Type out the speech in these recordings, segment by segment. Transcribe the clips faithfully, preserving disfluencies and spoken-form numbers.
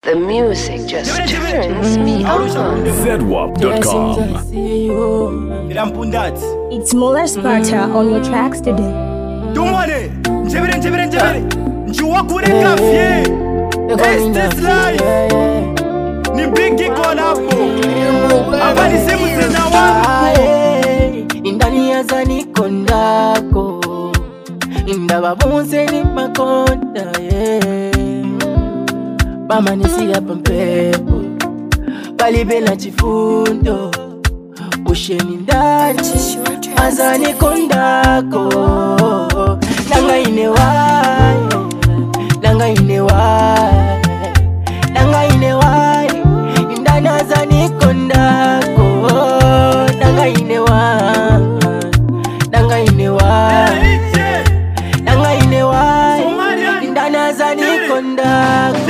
The music just turns me on. Z W A P dot com. It's Molar Sparta on your tracks today. Dumane, njebere njebere njebere, njuwa kure kafye. Estes life, ni bigi kolabo. Abali semu zena wangu. Indani ya zani kondako, indaba bunze ni makonda yeah. Mama nisi ya pampepo, balibe na chifundo. Usheni ndani, azani kondako. Nanga inewai, nanga inewai, nanga inewai. Indani azani kondako. Nanga inewai, nanga inewai, nanga inewai. Indani azani kondako.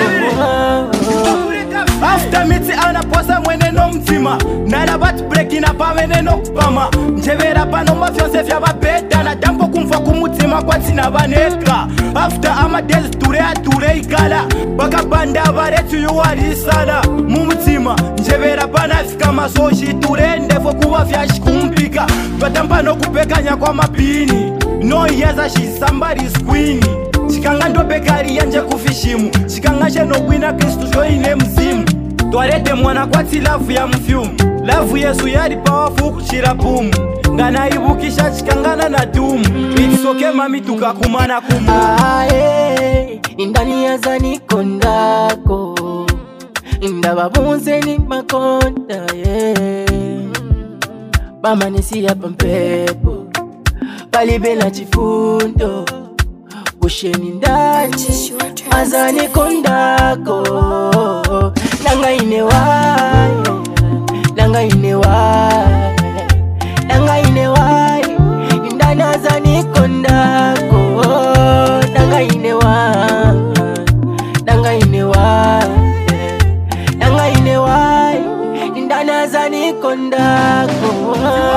After miti anaposa mwene no mtima, nala bat breaking up amene no kupama. Njebera pano mafyonse fyaba beta na dampo kumfa kumutima kwa tina baneka. After ama days ture ature ikala, baka banda baretu yuwari sana mumutima. Njebera pana fika masoshi ture ndefo kuwa fyashi kumpika. Batampa no kupekanya kwa mapini, no yeza she's somebody's queen. Chikanga ndo bekari yanje kufishimu, chikanga sheno gwina Kristu joine mzimu. Twarete mwana kwa ti love ya mfyumu, love yesu yari powerful kuchira pumu. Ngana ibukisha chikangana na dumu, it's okay mami tukakumana kumu. Ae, indani ya zani kondako, indaba bunze ni makonda yeah. Mama nisi ya pampepo, balibe na chifundo. Usheni ndani, azani kondako. Nanga inewai, nanga inewai, nanga inewai. Indani azani kondako. Nanga inewai, nanga inewai, nanga inewai. Indani azani kondako.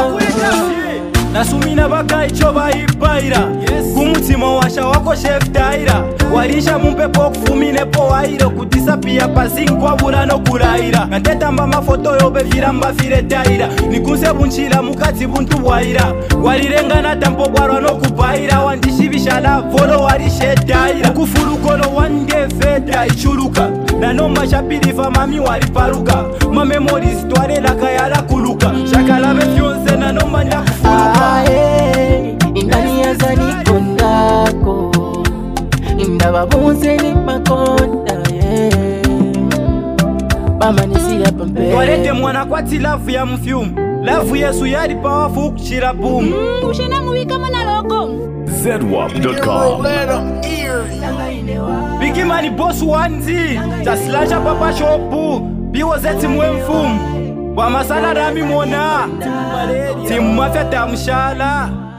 Nasumina baka ichoba ipaira, kumutima washa wako chef daira. Warisha mumpepo kufumine po wairo, kudisapia passing kwa burano kuraira. Nganteta mama foto yobe viramba fire daira, nikunse bunchila mukati buntu waira. Warirenga na tampo bwarwa no kupaira, wandishibisha la volo warishe daira. Kufuru kolo wande feta ichuruka, na nomba shapilifa mami wariparuka. Ma memories tware la kayala kuluka, shakala befyonse na nomba nja kufuruka. Ae, indani ya zani kondako, indaba bunze ni makonda yeah. Mama nisi ya pampepo, twarete mwana kwa ti love ya mfyumu, love yesu yari powerful kuchira boom. Mm, ushena muwika mwana logo. Z W A P dot com. Bigi mani boss wanzi, taslasha papa shopu, biwo zeti mwe mfumu. Wa masala rami mona, timu mafya tamushala.